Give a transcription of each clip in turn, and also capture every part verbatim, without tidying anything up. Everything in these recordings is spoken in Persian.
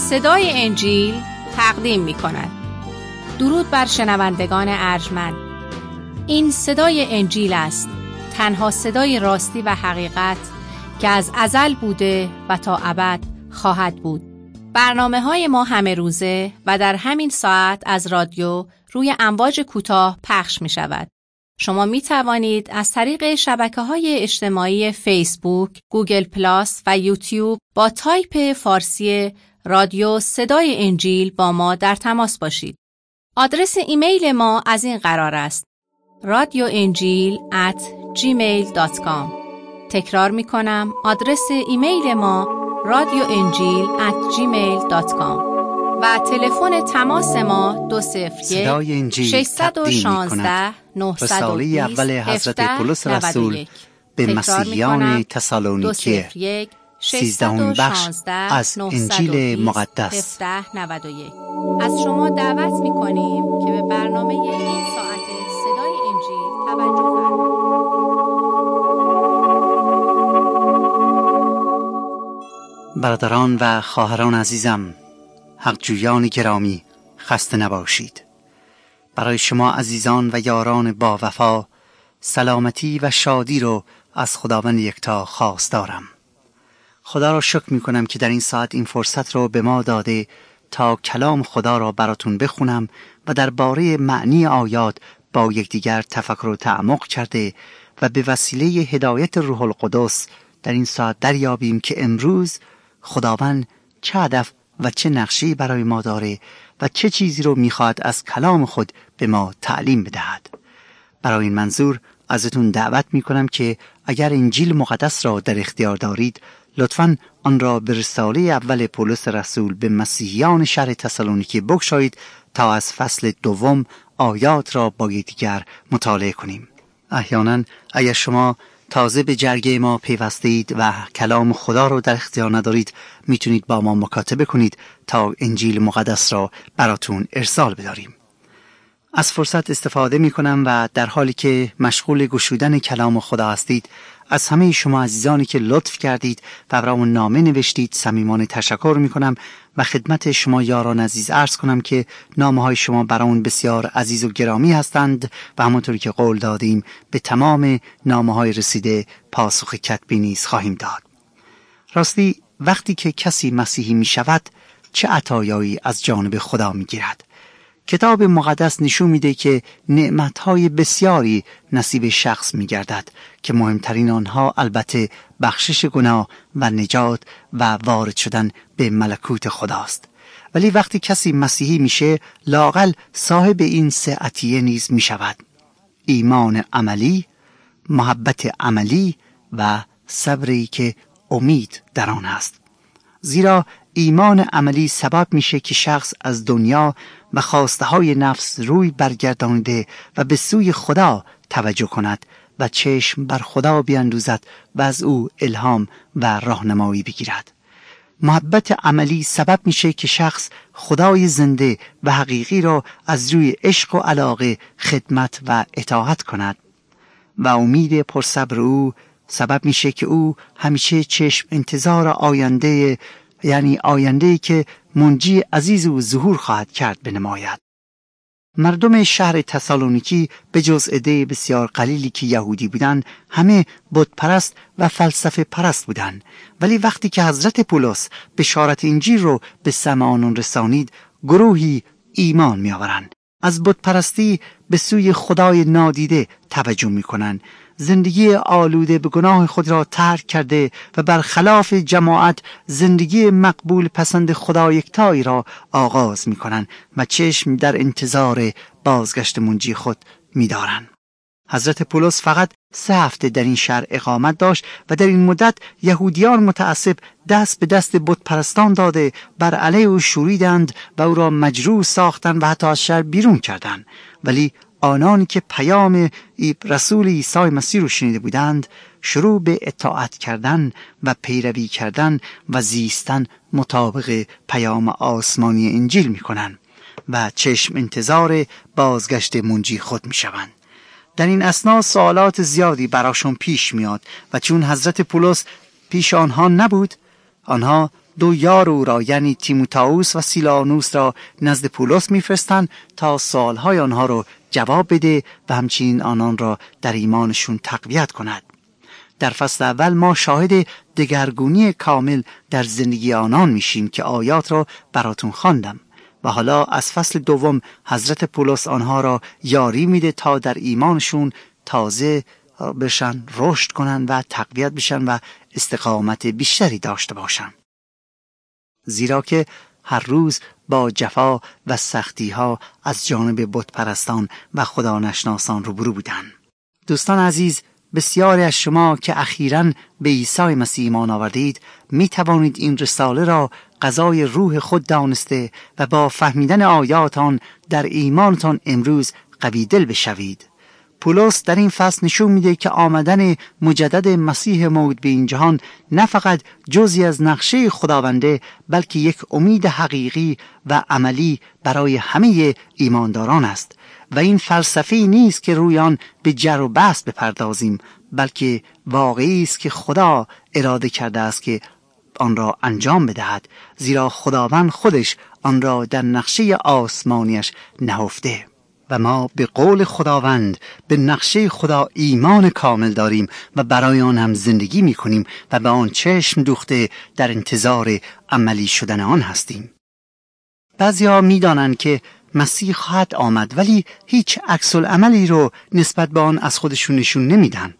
صدای انجیل تقدیم می کند. درود بر شنوندگان ارجمند. این صدای انجیل است، تنها صدای راستی و حقیقت که از ازل بوده و تا ابد خواهد بود. برنامه های ما همه روزه و در همین ساعت از رادیو روی امواج کوتاه پخش می شود. شما می توانید از طریق شبکه‌های اجتماعی فیسبوک، گوگل پلاس و یوتیوب با تایپ فارسی رادیو صدای انجیل با ما در تماس باشید. آدرس ایمیل ما از این قرار است: رادیو انجیل ات جیمیل دات کام. تکرار می کنم، آدرس ایمیل ما رادیو انجیل ات جیمیل دات کام و تلفن تماس ما دو صفر یک ششصد و شانزده نهصد و بیست اول حضرت پولس رسول به مسیحیان تسالونیکی سیزدهمین بخش از انجیل مقدس. از شما دعوت می کنیم که به برنامه این ساعت صدای انجیل توجه فرمایید. برادران و خواهران عزیزم، حقجویان گرامی، خسته نباشید. برای شما عزیزان و یاران با وفا سلامتی و شادی رو از خداوند یکتا خواستارم. خدا را شکر می کنم که در این ساعت این فرصت رو به ما داده تا کلام خدا را براتون بخونم و درباره معنی آیات با یکدیگر تفکر و تعمق کرده و به وسیله هدایت روح القدس در این ساعت دریابیم که امروز خداوند چه هدف و چه نقشه‌ای برای ما داره و چه چیزی رو میخواد از کلام خود به ما تعلیم بدهد. برای این منظور ازتون دعوت میکنم که اگر انجیل مقدس را در اختیار دارید، لطفاً آن را به رساله اول پولس رسول به مسیحیان شهر تسالونیکی بگشایید تا از فصل دوم آیات را با یکدیگر مطالعه کنیم. احیانا اگر شما تازه به جرگه ما پیوسته اید و کلام خدا رو در اختیار ندارید، میتونید با ما مکاتبه کنید تا انجیل مقدس را براتون ارسال بداریم. از فرصت استفاده میکنم و در حالی که مشغول گشودن کلام خدا هستید، از همه شما عزیزانی که لطف کردید و برامون نامه نوشتید صمیمانه تشکر میکنم و خدمت شما یاران عزیز عرض کنم که نامه های شما برامون بسیار عزیز و گرامی هستند و همونطوری که قول دادیم به تمام نامه های رسیده پاسخ کتبی نیز خواهیم داد. راستی وقتی که کسی مسیحی می شود چه عطایایی از جانب خدا می گیرد؟ کتاب مقدس نشون میده که نعمتهای بسیاری نصیب شخص میگردد که مهمترین آنها البته بخشش گناه و نجات و وارد شدن به ملکوت خداست. ولی وقتی کسی مسیحی میشه لااقل صاحب این سه عطیه نیز میشود: ایمان عملی، محبت عملی و صبری که امید در آن است. زیرا ایمان عملی سبب میشه که شخص از دنیا و خواسته های نفس روی برگردانده و به سوی خدا توجه کند و چشم بر خدا بیندوزد و از او الهام و راهنمایی بگیرد. محبت عملی سبب میشه که شخص خدای زنده و حقیقی را از روی عشق و علاقه خدمت و اطاعت کند و امید پرصبر او سبب میشه که او همیشه چشم انتظار آینده، یعنی آینده‌ای که منجی عزیز او ظهور خواهد کرد بنماید. مردم شهر تسالونیکی به جز عده بسیار قلیلی که یهودی بودند، همه بت پرست و فلسفه پرست بودند. ولی وقتی که حضرت پولس بشارت انجیل رو به سمع آنان رسانید، گروهی ایمان می آورند. از بت پرستی به سوی خدای نادیده توجه می کنند. زندگی آلوده به گناه خود را ترک کرده و برخلاف جماعت زندگی مقبول پسند خدا یکتایی را آغاز می کنند و چشم در انتظار بازگشت منجی خود می دارند. حضرت پولس فقط سه هفته در این شهر اقامت داشت و در این مدت یهودیان متعصب دست به دست بت پرستان داده بر علیه او شوریدند و او را مجروح ساختند و حتی از شهر بیرون کردند. ولی آنانی که پیام رسول عیسی مسیح رو شنیده بودند شروع به اطاعت کردن و پیروی کردن و زیستن مطابق پیام آسمانی انجیل می کنند و چشم انتظار بازگشت منجی خود می شوند. در این اثنا سوالات زیادی براشون پیش میاد و چون حضرت پولس پیش آنها نبود، آنها دو یار او را یعنی تیموتائوس و سیلانوس را نزد پولس میفرستند تا سوالهای آنها را جواب بده و همچنین آنان را در ایمانشون تقویت کند. در فصل اول ما شاهد دگرگونی کامل در زندگی آنان میشیم که آیات را براتون خواندم و حالا از فصل دوم حضرت پولس آنها را یاری میده تا در ایمانشون تازه بشن، رشد کنن و تقویت بشن و استقامت بیشتری داشته باشن. زیرا که هر روز با جفا و سختی ها از جانب بت پرستان و خدا نشناسان روبرو بودن. دوستان عزیز، بسیاری از شما که اخیراً به عیسی مسیح ایمان آوردید می توانید این رساله را غذای روح خود دانسته و با فهمیدن آیات آن در ایمانتان امروز قوی دل بشوید. پولس در این فصل نشون میده که آمدن مجدد مسیح موعود به این جهان نه فقط جزئی از نقشه خداونده، بلکه یک امید حقیقی و عملی برای همه ایمانداران است و این فلسفه‌ای نیست که روی آن به جر و بحث بپردازیم، بلکه واقعی است که خدا اراده کرده است که آن را انجام بدهد، زیرا خداوند خودش آن را در نقشه آسمانیش نهفته و ما به قول خداوند به نقشه خدا ایمان کامل داریم و برای آن هم زندگی می کنیم و به آن چشم دوخته در انتظار عملی شدن آن هستیم. بعضی‌ها می دانند که مسیح خواهد آمد ولی هیچ عکس العملی رو نسبت به آن از خودشون نشون نمیدن.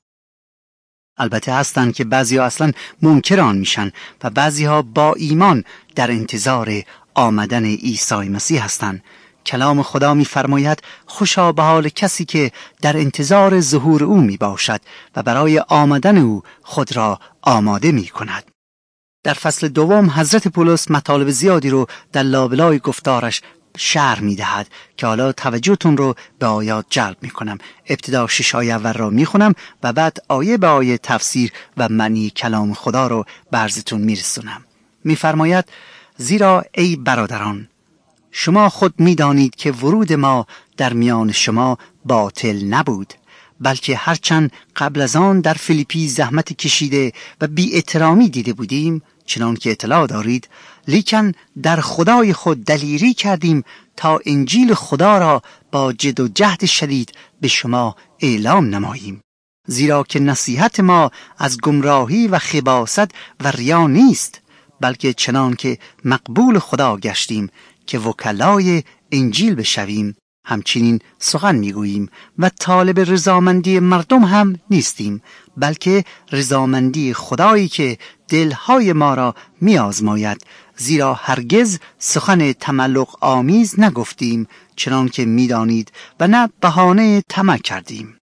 البته هستند که بعضی‌ها اصلا منکر آن میشن و بعضی‌ها با ایمان در انتظار آمدن عیسی مسیح هستند. کلام خدا می‌فرماید خوشا به حال کسی که در انتظار ظهور او میباشد و برای آمدن او خود را آماده میکند. در فصل دوم حضرت پولس مطالب زیادی رو در لابلای گفتارش شرح میدهد که حالا توجهتون رو به آیات جلب میکنم. ابتدا شش آیه اول را میخونم و بعد آیه به آیه تفسیر و معنی کلام خدا رو به عرضتون میرسونم. میفرماید زیرا ای برادران شما خود میدانید که ورود ما در میان شما باطل نبود، بلکه هرچند قبل از آن در فیلیپی زحمت کشیده و بی احترامی دیده بودیم، چنان که اطلاع دارید، لیکن در خدای خود دلیری کردیم تا انجیل خدا را با جد و جهد شدید به شما اعلام نماییم. زیرا که نصیحت ما از گمراهی و خباثت و ریا نیست، بلکه چنان که مقبول خدا گشتیم که وکلای انجیل بشویم، همچنین سخن میگوییم و طالب رضامندی مردم هم نیستیم، بلکه رضامندی خدایی که دلهای ما را میآزماید، زیرا هرگز سخن تملق آمیز نگفتیم چنان که میدانید و نه بهانه طمع کردیم.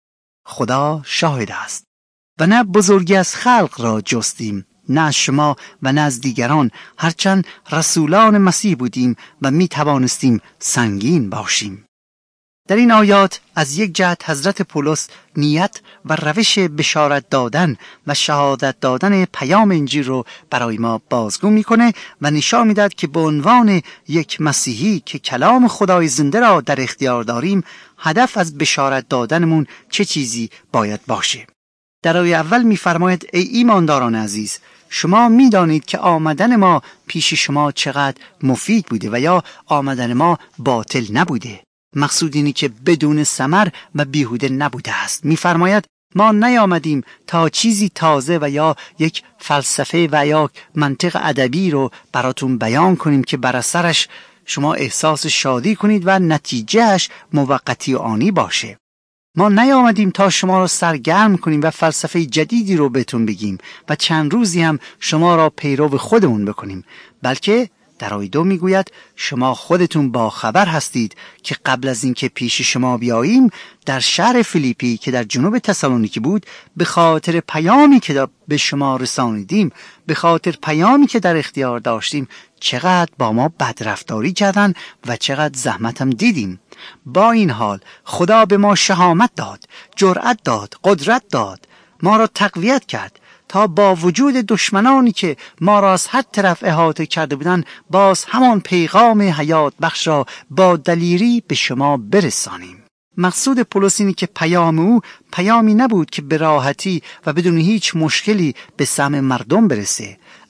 خدا شاهد است. و نه بزرگی از خلق را جستیم، نه از شما و نه از دیگران، هرچند رسولان مسیح بودیم و می توانستیم سنگین باشیم. در این آیات از یک جهت حضرت پولس نیت و روش بشارت دادن و شهادت دادن پیام انجیل رو برای ما بازگو میکنه و نشان میدهد که به عنوان یک مسیحی که کلام خدای زنده را در اختیار داریم، هدف از بشارت دادنمون چه چیزی باید باشه. در آیه اول میفرماید ای ایمانداران عزیز، شما میدانید که آمدن ما پیش شما چقدر مفید بوده و یا آمدن ما باطل نبوده. مقصود اینه که بدون ثمر و بیهوده نبوده است. میفرماید ما نیامدیم تا چیزی تازه و یا یک فلسفه و یا منطق ادبی رو براتون بیان کنیم که بر اثرش شما احساس شادی کنید و نتیجهش موقتی و آنی باشه. ما نیامدیم تا شما را سرگرم کنیم و فلسفه جدیدی رو بهتون بگیم و چند روزی هم شما را پیرو خودمون بکنیم، بلکه در آیه دو میگوید شما خودتون با خبر هستید که قبل از اینکه پیش شما بیاییم در شهر فیلیپی که در جنوب تسالونیکی بود، به خاطر پیامی که به شما رسانیدیم، به خاطر پیامی که در اختیار داشتیم، چقدر با ما بدرفتاری کردن و چقدر زحمت هم دیدیم. با این حال خدا به ما شهامت داد، جرأت داد، قدرت داد، ما را تقویت کرد تا با وجود دشمنانی که ما را از هر طرف احاطه کرده بودند، باز همان پیغام حیات بخش را با دلیری به شما برسانیم. مقصود پولس اینه که پیام او پیامی نبود که به راحتی و بدون هیچ مشکلی به سمع مردم برسه.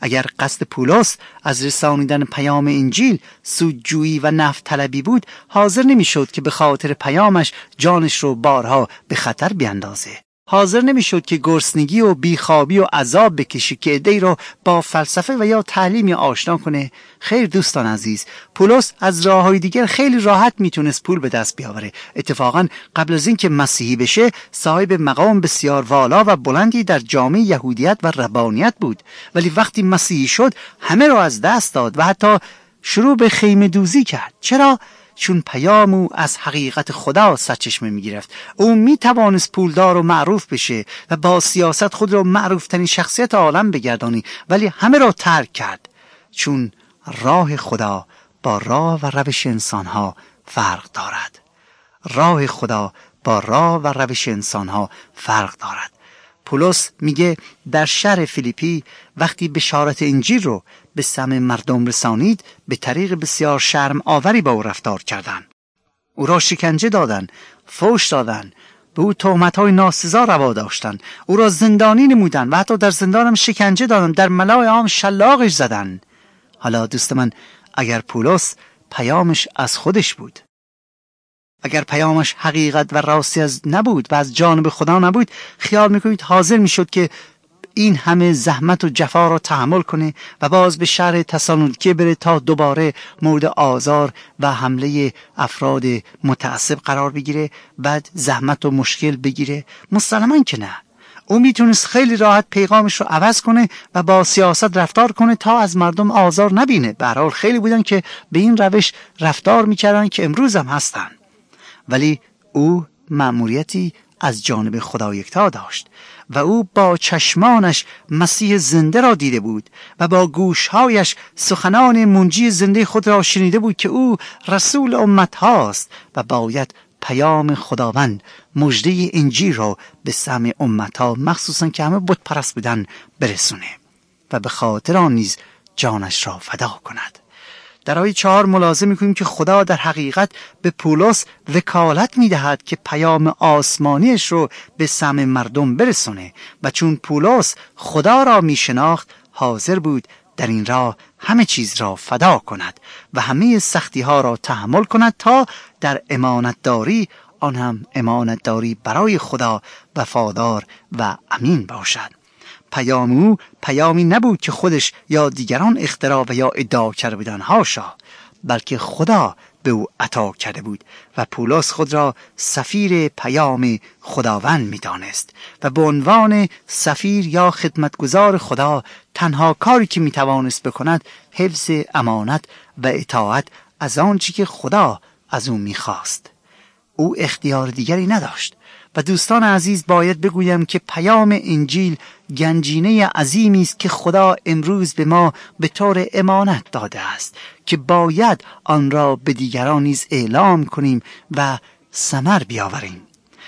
اگر قصد پولس از رسانیدن پیام انجیل سودجویی و نفع طلبی بود، حاضر نمیشد که به خاطر پیامش جانش رو بارها به خطر بیاندازه. حاضر نمیشد که گرسنگی و بیخوابی و عذاب بکشه که عده‌ای رو با فلسفه و یا تعلیمی آشنا کنه. خیر دوستان عزیز، پولس از راههای دیگر خیلی راحت میتونست پول به دست بیاوره. اتفاقا قبل از اینکه مسیحی بشه صاحب مقام بسیار والا و بلندی در جامعه یهودیت و ربانیت بود، ولی وقتی مسیحی شد همه رو از دست داد و حتی شروع به خیمه دوزی کرد. چرا؟ چون پیام او از حقیقت خدا سرچشمه می گرفت. او می توانست پولدار و معروف بشه و با سیاست خود را معروف ترین شخصیت عالم بگردانی، ولی همه را ترک کرد، چون راه خدا با راه و روش انسانها فرق دارد. راه خدا با راه و روش انسانها فرق دارد. پولس میگه در شهر فیلیپی وقتی بشارت انجیل رو به سمع مردم رسانید، به طریق بسیار شرم آوری با او رفتار کردند. او را شکنجه دادن، فحش دادن، به او تهمت‌های ناسزا روا داشتن، او را زندانی نمودن و حتی در زندان هم شکنجه دادن، در ملای عام شلاقش زدن. حالا دوست من، اگر پولس پیامش از خودش بود، اگر پیامش حقیقت و راستی از نبود و از جانب خدا نبود، خیال میکنید حاضر میشد که این همه زحمت و جفا را تحمل کنه و باز به شهر تسالونیکه بره تا دوباره مورد آزار و حمله افراد متعصب قرار بگیره، بعد زحمت و مشکل بگیره؟ مسلماً که نه. او میتونست خیلی راحت پیغامش رو عوض کنه و با سیاست رفتار کنه تا از مردم آزار نبینه. به هر حال خیلی بودن که به این روش رفتار میکردن که امروز هم هستن، ولی او مأموریتی از جانب خدا یکتا داشت و او با چشمانش مسیح زنده را دیده بود و با گوشهایش سخنان منجی زنده خود را شنیده بود که او رسول امت هاست و باید پیام خداوند، مژده انجیل را به سمع امت ها، مخصوصا که همه بت پرست بودن، برسونه و به خاطر آن نیز جانش را فدا کند. در آیه چهار ملاحظه می‌کنیم که خدا در حقیقت به پولس وکالت می‌دهد که پیام آسمانیش رو به سمع مردم برسونه و چون پولس خدا را می‌شناخت، حاضر بود در این راه همه چیز را فدا کند و همه سختی‌ها را تحمل کند تا در امانتداری، آن هم امانتداری برای خدا، وفادار و امین باشد. پیام او پیامی نبود که خودش یا دیگران اختراع و یا ادعا کرده بودن، هاشا، بلکه خدا به او عطا کرده بود و پولس خود را سفیر پیام خداوند می دانست و به عنوان سفیر یا خدمتگزار خدا تنها کاری که می توانست بکند حفظ امانت و اطاعت از آنچه که خدا از او می خواست. او اختیار دیگری نداشت. و دوستان عزیز، باید بگویم که پیام انجیل گنجینه عظیمی است که خدا امروز به ما به طور امانت داده است که باید آن را به دیگران نیز اعلام کنیم و ثمر بیاوریم.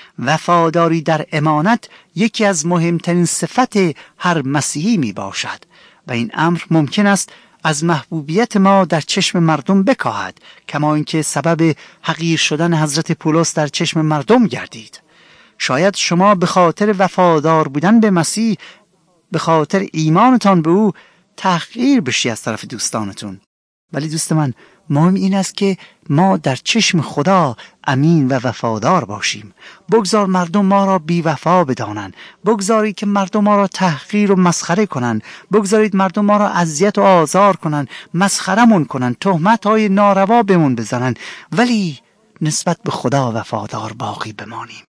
وفاداری در امانت یکی از مهمترین صفت هر مسیحی می باشد و این امر ممکن است از محبوبیت ما در چشم مردم بکاهد، کما اینکه سبب حقیر شدن حضرت پولس در چشم مردم گردید. شاید شما به خاطر وفادار بودن به مسیح، به خاطر ایمانتان به او، تحقیر بشی از طرف دوستانتون، ولی دوست من، مهم این است که ما در چشم خدا امین و وفادار باشیم. بگذار مردم ما را بی وفا بدانند، بگذارید که مردم ما را تحقیر و مسخره کنند، بگذارید مردم ما را اذیت و آزار کنند، مسخرمون کنند، تهمت‌های ناروا بهمون بزنند، ولی نسبت به خدا وفادار باقی بمانیم.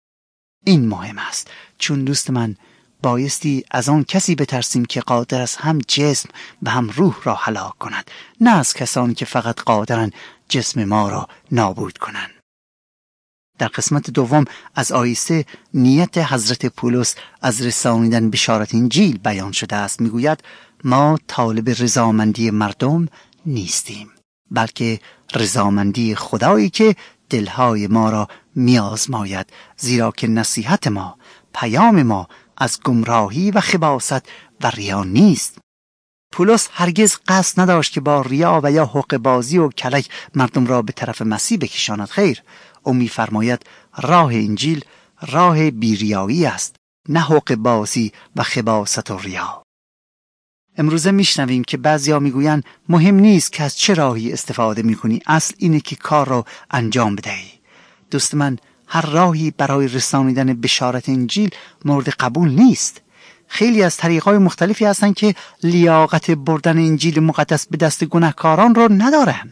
این مهم است، چون دوست من بایستی از آن کسی بترسیم که قادر است هم جسم و هم روح را هلاک کند، نه از کسانی که فقط قادرند جسم ما را نابود کنند. در قسمت دوم از آیه سه نیت حضرت پولس از رسانیدن بشارت انجیل بیان شده است. میگوید ما طالب رضامندی مردم نیستیم، بلکه رضامندی خدایی که دلهای ما را میازماید، زیرا که نصیحت ما، پیام ما از گمراهی و خباثت و ریا نیست. پولس هرگز قصد نداشت که با ریا و یا حقه بازی و کلک مردم را به طرف مسیح بکشاند. خیر، او می‌فرماید راه انجیل راه بیریایی است، نه حقه بازی و خباثت و ریا. امروزه میشنویم که بعضیا میگویند مهم نیست که از چه راهی استفاده میکنی، اصل اینه که کار رو انجام بدهی. دوست من، هر راهی برای رسانیدن بشارت انجیل مورد قبول نیست. خیلی از طریق‌های مختلفی هستن که لیاقت بردن انجیل مقدس به دست گناهکاران رو ندارن.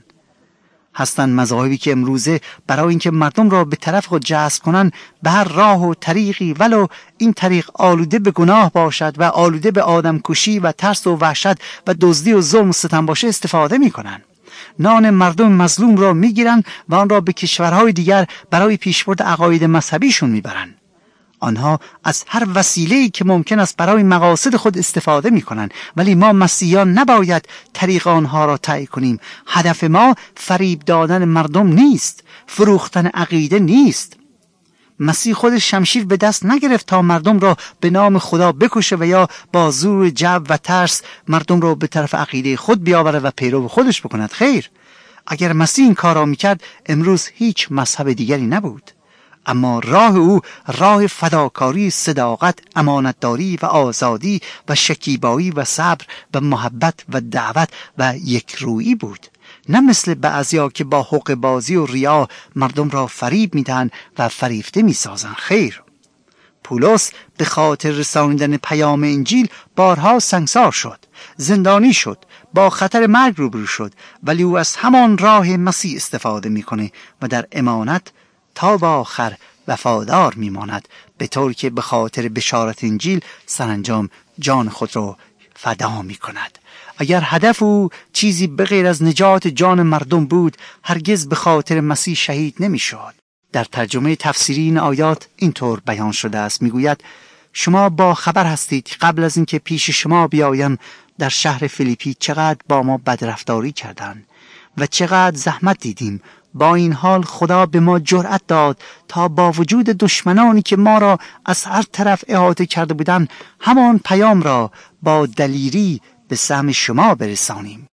هستن مذاهبی که امروزه برای اینکه مردم را به طرف خود جذب کنن به هر راه و طریقی، ولو این طریق آلوده به گناه باشد و آلوده به آدم کشی و ترس و وحشت و دزدی و ظلم و ستم باشه، استفاده میکنن. نان مردم مظلوم را میگیرن و آن را به کشورهای دیگر برای پیشبرد عقاید مذهبیشون میبرن. آنها از هر وسیله‌ای که ممکن است برای مقاصد خود استفاده می‌کنند، ولی ما مسیحیان نباید طریق آنها را طی کنیم. هدف ما فریب دادن مردم نیست، فروختن عقیده نیست. مسیح خود شمشیر به دست نگرفت تا مردم را به نام خدا بکشه و یا با زور جبر و ترس مردم را به طرف عقیده خود بیاورد و پیرو خودش بکند. خیر، اگر مسیح این کار را می‌کرد، امروز هیچ مذهب دیگری نبود. اما راه او راه فداکاری، صداقت، امانتداری و آزادی و شکیبایی و صبر و محبت و دعوت و یکرویی بود، نه مثل بعضیا که با حق بازی و ریا مردم را فریب میدن و فریفته میسازن. خیر، پولس به خاطر رساندن پیام انجیل بارها سنگسار شد، زندانی شد، با خطر مرگ روبرو شد، ولی او از همان راه مسیح استفاده میکنه و در امانت تا به آخر وفادار میماند، به طور که به خاطر بشارت انجیل سرانجام جان خود را فدا میکند. اگر هدف او چیزی بغیر از نجات جان مردم بود، هرگز به خاطر مسیح شهید نمیشد. در ترجمه تفسیری این آیات اینطور بیان شده است، میگوید شما با خبر هستید قبل از اینکه پیش شما بیایم در شهر فیلیپی چقدر با ما بدرفتاری کردند و چقدر زحمت دیدیم. با این حال خدا به ما جرأت داد تا با وجود دشمنانی که ما را از هر طرف احاطه کرده بودند، همان پیام را با دلیری به سهم شما برسانیم.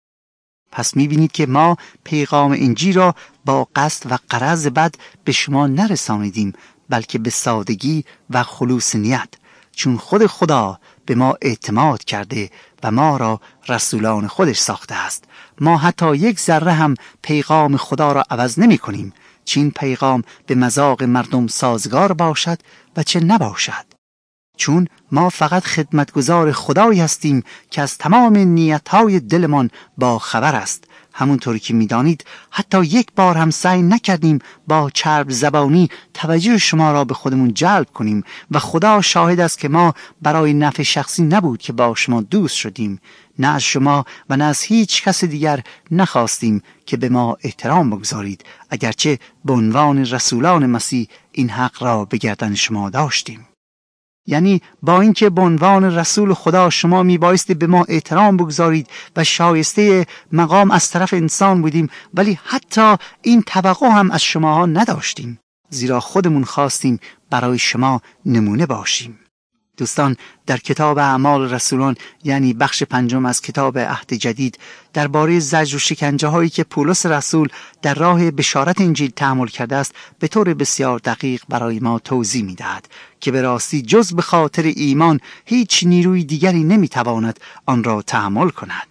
پس می‌بینید که ما پیغام انجیل را با قصد و غرض بد به شما نرسانیدیم، بلکه به سادگی و خلوص نیت، چون خود خدا به ما اعتماد کرده و ما را رسولان خودش ساخته است. ما حتی یک ذره هم پیغام خدا را عوض نمی کنیم، چه این پیغام به مذاق مردم سازگار باشد و چه نباشد، چون ما فقط خدمتگزار خدایی هستیم که از تمام نیتهای دلمان با خبر است. همونطوری که میدانید حتی یک بار هم سعی نکردیم با چرب زبانی توجه شما را به خودمون جلب کنیم و خدا شاهد است که ما برای نفع شخصی نبود که با شما دوست شدیم. نه از شما و نه از هیچ کس دیگر نخواستیم که به ما احترام بگذارید، اگرچه به عنوان رسولان مسیح این حق را به گردن شما داشتیم. یعنی با اینکه به عنوان رسول خدا شما میبایستی به ما احترام بگذارید و شایسته مقام از طرف انسان بودیم، ولی حتی این توقع هم از شماها نداشتیم، زیرا خودمون خواستیم برای شما نمونه باشیم. دوستان، در کتاب اعمال رسولان، یعنی بخش پنجم از کتاب عهد جدید، درباره زجر و شکنجه هایی که پولس رسول در راه بشارت انجیل تحمل کرده است به طور بسیار دقیق برای ما توضیح می‌دهد که به راستی جز به خاطر ایمان هیچ نیروی دیگری نمی‌تواند آن را تحمل کند.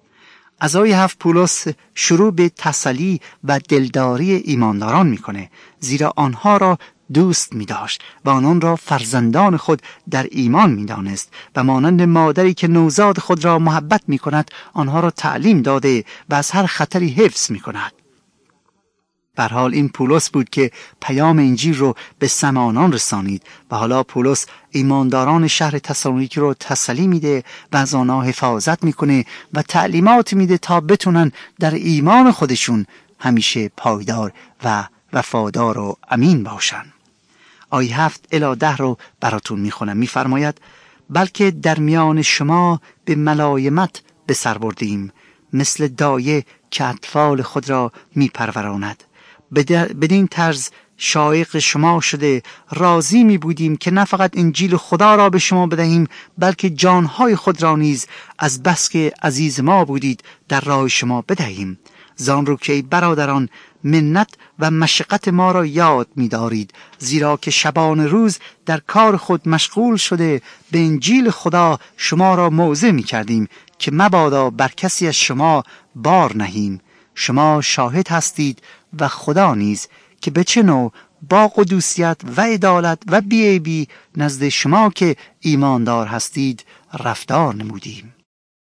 از آیه هفت پولس شروع به تسلی و دلداری ایمانداران می‌کنه، زیرا آنها را دوست می داشت و آنان را فرزندان خود در ایمان می دانست و مانند مادری که نوزاد خود را محبت می کند آنها را تعلیم داده و از هر خطری حفظ می کند. به هر حال این پولس بود که پیام انجیل رو به سمع آنان رسانید و حالا پولس ایمانداران شهر تسالونیکی رو تسلی میده و از آنها حفاظت میکنه و تعلیمات میده تا بتونن در ایمان خودشون همیشه پایدار و وفادار و امین باشن. آیه هفت الی ده رو براتون میخونم. میفرماید بلکه در میان شما به ملایمت به سر بردیم، مثل دایه که اطفال خود را میپروراند. بدین طرز شایق شما شده راضی می بودیم که نه فقط انجیل خدا را به شما بدهیم، بلکه جانهای خود را نیز از بس که عزیز ما بودید در راه شما بدهیم، زان رو که ای برادران منت و مشقت ما را یاد می دارید، زیرا که شبان روز در کار خود مشغول شده به انجیل خدا شما را موعظه می کردیم که مبادا بر کسی از شما بار نهیم. شما شاهد هستید و خدا نیز که به چه نوع با قدوسیت و عدالت و بی‌عیبی نزد شما که ایماندار هستید رفتار نمودیم.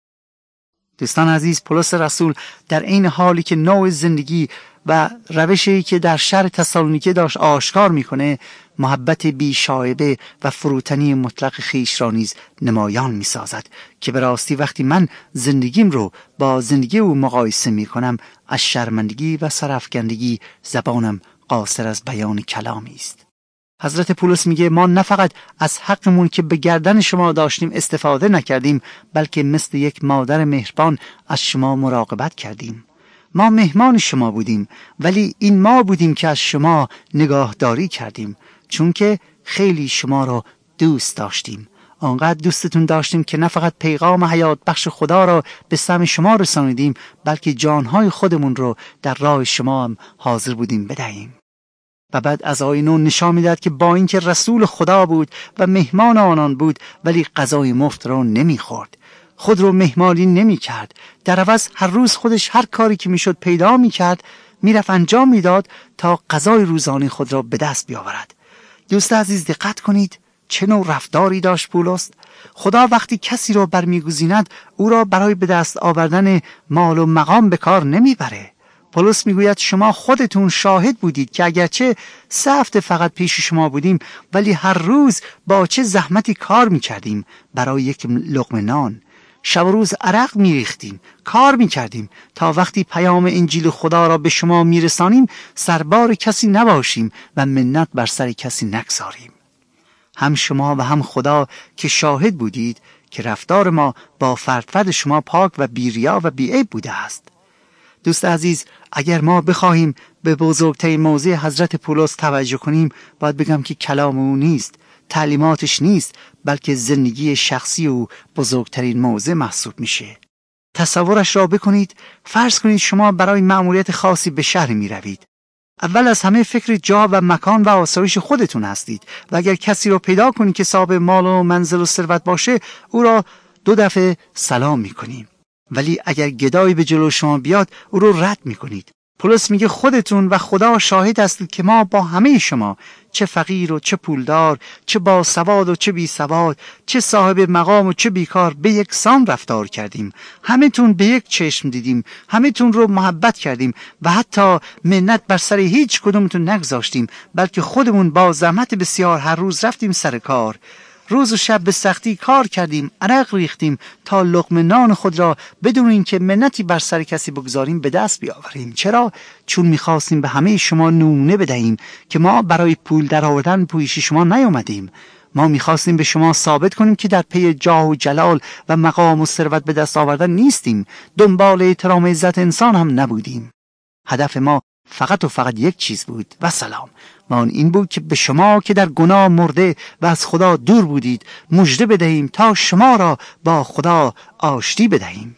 دوستان عزیز، پولس رسول در این حالی که نوع زندگی و روشی که در شهر تسالونیکه داشت آشکار میکنه، محبت بی شایبه و فروتنی مطلق خیش را نیز نمایان میسازد که به راستی وقتی من زندگیم رو با زندگی او مقایسه میکنم، از شرمندگی و سرافکندگی زبانم قاصر از بیان کلامی است. حضرت پولس میگه ما نه فقط از حقمون که به گردن شما داشتیم استفاده نکردیم، بلکه مثل یک مادر مهربان از شما مراقبت کردیم. ما مهمان شما بودیم، ولی این ما بودیم که از شما نگاهداری کردیم، چون که خیلی شما را دوست داشتیم. آنقدر دوستتون داشتیم که نه فقط پیغام حیات بخش خدا را به سمع شما رسانیدیم، بلکه جانهای خودمون رو در راه شما هم حاضر بودیم بدهیم. و بعد از آیه نشان میداد که با اینکه رسول خدا بود و مهمان آنان بود، ولی غذای مفت را نمیخورد، خود رو مهمانی نمی کرد. در عوض هر روز خودش هر کاری که میشد پیدا می کرد، میرفت انجام میداد تا غذای روزانه خود را به دست بیاورد. دوست عزیز دقت کنید چه نوع رفتاری داشت پولس. خدا وقتی کسی را برمیگزیند او را برای به دست آوردن مال و مقام به کار نمیبره. پولس میگوید شما خودتون شاهد بودید که اگرچه سه هفته فقط پیش شما بودیم، ولی هر روز با چه زحمتی کار میکردیم برای یک لقمه نان. شب و روز عرق میریختیم، کار میکردیم تا وقتی پیام انجیل خدا را به شما میرسانیم سربار کسی نباشیم و منت بر سر کسی نگذاریم. هم شما و هم خدا که شاهد بودید که رفتار ما با فرد فرد شما پاک و بی‌ریا و بی‌عیب بوده است. دوست عزیز، اگر ما بخواهیم به بزرگترین موضع حضرت پولس توجه کنیم، باید بگم که کلام او نیست، تعلیماتش نیست، بلکه زندگی شخصی او بزرگترین موضع محسوب میشه. تصورش را بکنید، فرض کنید شما برای مأموریت خاصی به شهر می روید. اول از همه فکر جا و مکان و آسایش خودتون هستید و اگر کسی را پیدا کنید که صاحب مال و منزل و ثروت باشه، او را دو دفعه سلام می کنیم. ولی اگر گدایی به جلو شما بیاد، او رو رد می کنید. پولس میگه خودتون و خدا شاهد هستید که ما با همه شما، چه فقیر و چه پولدار، چه با سواد و چه بی سواد، چه صاحب مقام و چه بیکار، به یکسان رفتار کردیم. همه تون به یک چشم دیدیم، همه تون رو محبت کردیم و حتی منت بر سر هیچ کدومتون نگذاشتیم، بلکه خودمون با زحمت بسیار هر روز رفتیم سر کار. روز و شب به سختی کار کردیم، عرق ریختیم تا لقمه نان خود را بدون اینکه منتی بر سر کسی بگذاریم به دست بیاوریم. چرا؟ چون می‌خواستیم به همه شما نمونه بدهیم که ما برای پول درآوردن پیش شما نیامدیم. ما می‌خواستیم به شما ثابت کنیم که در پی جاه و جلال و مقام و ثروت به دست آوردن نیستیم، دنبال احترام و عزت انسان هم نبودیم. هدف ما فقط و فقط یک چیز بود و سلام، و آن این بود که به شما که در گناه مرده و از خدا دور بودید مژده بدهیم تا شما را با خدا آشتی بدهیم.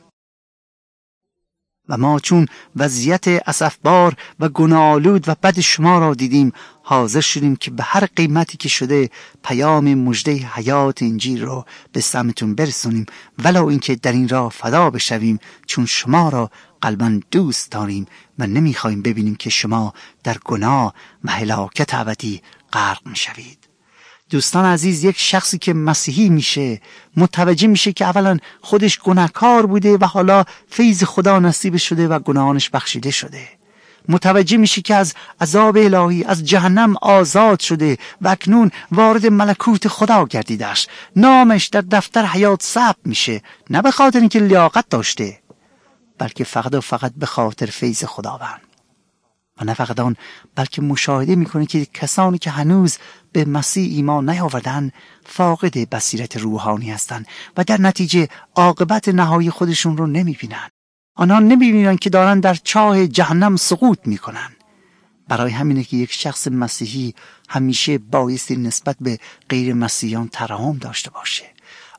و ما چون وضعیت اسفبار و گناه‌آلود و بد شما را دیدیم، حاضر شدیم که به هر قیمتی که شده پیام مژده حیات انجیل را به سمتون برسونیم، ولو اینکه در این راه فدا بشویم، چون شما را قلباً دوست داریم و نمیخوایم ببینیم که شما در گناه و هلاکت ابدی غرق میشوید. دوستان عزیز، یک شخصی که مسیحی میشه متوجه میشه که اولا خودش گناهکار بوده و حالا فیض خدا نصیب شده و گناهانش بخشیده شده. متوجه میشه که از عذاب الهی، از جهنم آزاد شده و اکنون وارد ملکوت خدا گردیده است. نامش در دفتر حیات ثبت میشه، نه به خاطر اینکه لیاقت داشته، بلکه فقط و فقط به خاطر فیض خداوند. و نه فقط آن، بلکه مشاهده میکنه که کسانی که هنوز به مسیح ایمان نیاوردن فاقد بصیرت روحانی هستند و در نتیجه عاقبت نهایی خودشون رو نمیبینن. آنها نمیبینن که دارن در چاه جهنم سقوط میکنن. برای همینه که یک شخص مسیحی همیشه بایستی نسبت به غیر مسیحیان ترحم داشته باشه.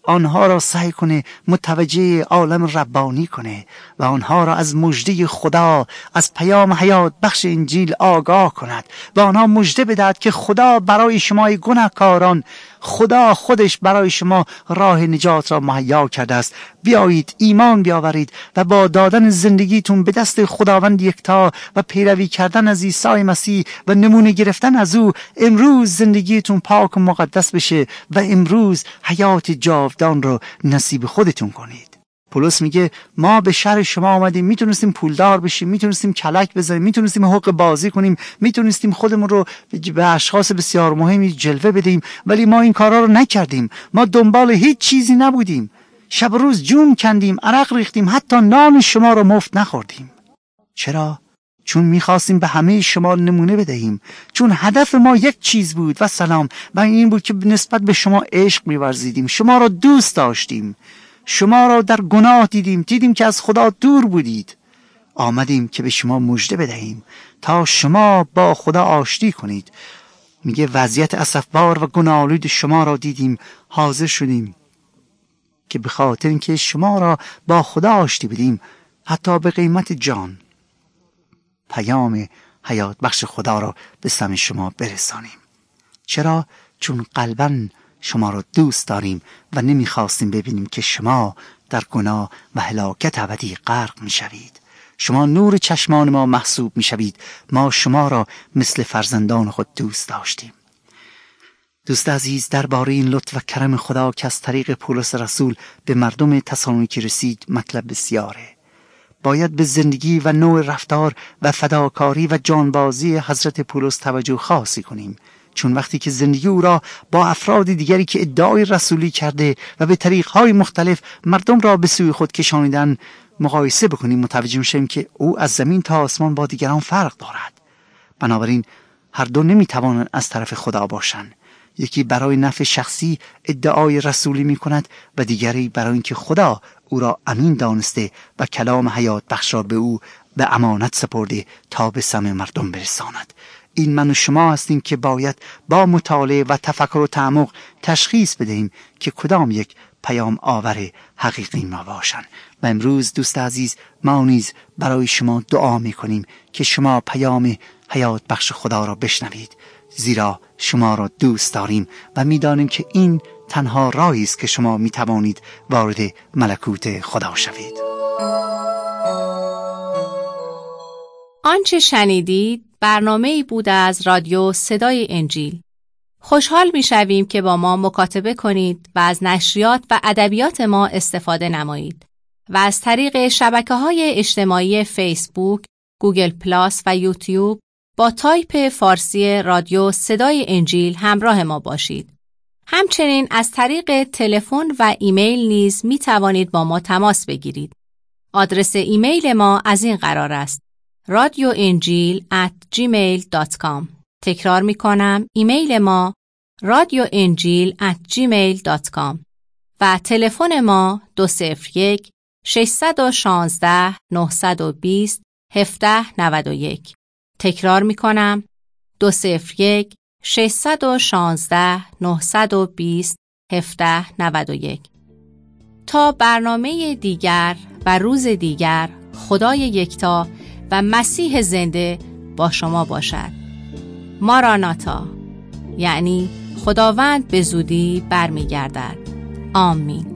آنها را سعی کنه متوجه عالم ربانی کنه و آنها را از مژده خدا، از پیام حیات بخش انجیل آگاه کند و آنها مژده بدهد که خدا برای شما گناهکاران، خدا خودش برای شما راه نجات را مهیا کرده است. بیایید ایمان بیاورید و با دادن زندگیتون به دست خداوند یکتا و پیروی کردن از عیسی مسیح و نمونه گرفتن از او، امروز زندگیتون پاک و مقدس بشه و امروز حیات جاودان رو نصیب خودتون کنید. پولس میگه ما به شهر شما آمدیم، میتونستیم پولدار بشیم، میتونستیم کلک بزنیم، میتونستیم حق بازی کنیم، میتونستیم خودمون رو به اشخاص بسیار مهمی جلوه بدیم، ولی ما این کارا رو نکردیم. ما دنبال هیچ چیزی نبودیم، شب و روز جون کندیم، عرق ریختیم، حتی نان شما رو مفت نخوردیم. چرا؟ چون میخواستیم به همه شما نمونه بدهیم، چون هدف ما یک چیز بود و سلام، و این بود که نسبت به شما عشق می‌ورزیدیم، شما را دوست داشتیم، شما را در گناه دیدیم، دیدیم که از خدا دور بودید، آمدیم که به شما مژده بدهیم تا شما با خدا آشتی کنید. میگه وضعیت اسفبار و گناه‌آلود شما را دیدیم، حاضر شدیم که به خاطر اینکه شما را با خدا آشتی بدیم، حتی به قیمت جان، پیام حیات بخش خدا را به سمع شما برسانیم. چرا؟ چون قلباً شما را دوست داریم و نمیخواستیم ببینیم که شما در گناه و هلاکت ابدی غرق میشوید. شما نور چشمان ما محسوب میشوید. ما شما را مثل فرزندان خود دوست داشتیم. دوست عزیز، درباره این لطف و کرم خدا که از طریق پولس رسول به مردم تسالونیکی رسید مطلب بسیاره. باید به زندگی و نوع رفتار و فداکاری و جانبازی حضرت پولس توجه خاصی کنیم، چون وقتی که زندگی او را با افراد دیگری که ادعای رسولی کرده و به طریقهای مختلف مردم را به سوی خود کشانیدن مقایسه بکنیم، متوجه میشیم که او از زمین تا آسمان با دیگران فرق دارد. بنابراین هر دو نمیتوانند از طرف خدا باشند. یکی برای نفع شخصی ادعای رسولی میکند و دیگری برای اینکه خدا او را امین دانسته و کلام حیات بخش را به او به امانت سپرده تا به سمع مردم برساند. این من و شما هستیم که باید با مطالعه و تفکر و تعمق تشخیص بدهیم که کدام یک پیام آور حقیقی ما باشند. و امروز دوست عزیز، ما نیز برای شما دعا میکنیم که شما پیام حیات بخش خدا را بشنوید، زیرا شما را دوست داریم و میدانیم که این تنها راهی است که شما میتوانید وارد ملکوت خدا شوید. آنچه شنیدید برنامه‌ای بود از رادیو صدای انجیل. خوشحال می‌شویم که با ما مکاتبه کنید و از نشریات و ادبیات ما استفاده نمایید و از طریق شبکه‌های اجتماعی فیسبوک، گوگل پلاس و یوتیوب با تایپ فارسی رادیو صدای انجیل همراه ما باشید. همچنین از طریق تلفن و ایمیل نیز می توانید با ما تماس بگیرید. آدرس ایمیل ما از این قرار است: رادیو انجیل ات جیمیل دات کام. تکرار می کنم، ایمیل ما رادیو انجیل ات جیمیل دات کام و تلفن ما دو صفر یک ششصد و شانزده نهصد و بیست هفده نود و یک. تکرار می کنم، دو صفر یک ششصد و شانزده نهصد و بیست هفده نود و یک. تا برنامه دیگر و روز دیگر، خدای یکتا و مسیح زنده با شما باشد. ماراناتا، یعنی خداوند به زودی برمیگردد. آمین.